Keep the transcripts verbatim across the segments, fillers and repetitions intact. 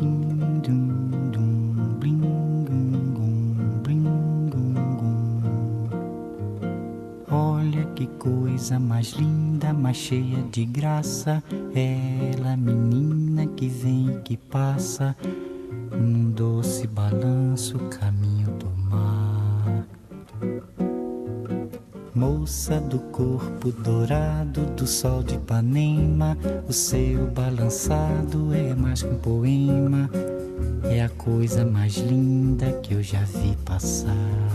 Dum, dum, dum, blim, gum, gum, blim, gum, gum. Olha que coisa mais linda, mais cheia de graça. Ela, menina que vem e que passa num doce balanço, caminho do mar. Moça do corpo dourado do sol de Ipanema, o seu balançado é mais que um poema. É a coisa mais linda que eu já vi passar.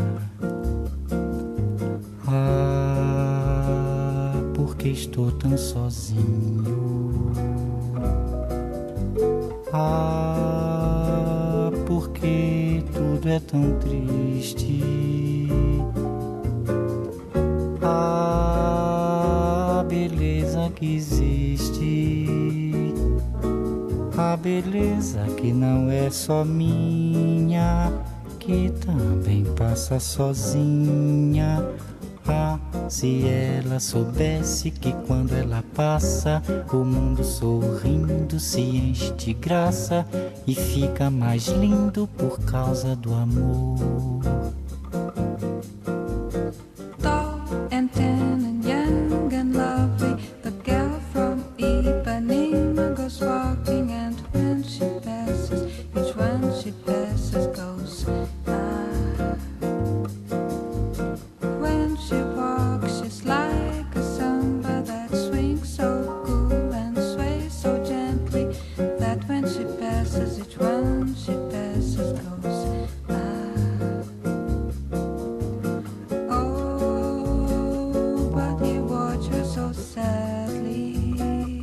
Ah, porque estou tão sozinho. Ah, porque tudo é tão triste. A beleza que existe, a beleza que não é só minha, que também passa sozinha. Ah, se ela soubesse que quando ela passa, o mundo sorrindo se enche de graça e fica mais lindo por causa do amor. And tan and young and lovely, the girl from Ipanema goes walking, and when she passes, each one she passes goes ah. When she walks, she's like a samba that swings so cool and sways so gently, that when she passes, each one she passes goes ah. So sadly,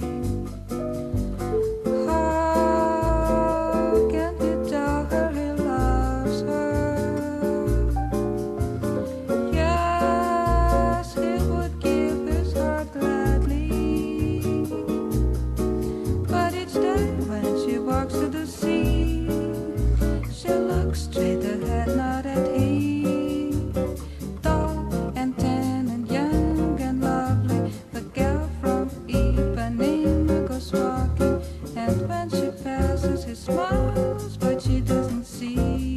how can he tell her he loves her? Yes, he would give his heart gladly, but each day when she walks to the sea, she looks straight ahead, not at him. Tall and tan and young and lovely, the girl from Ipanema goes walking, and when she passes, he smiles, but she doesn't see.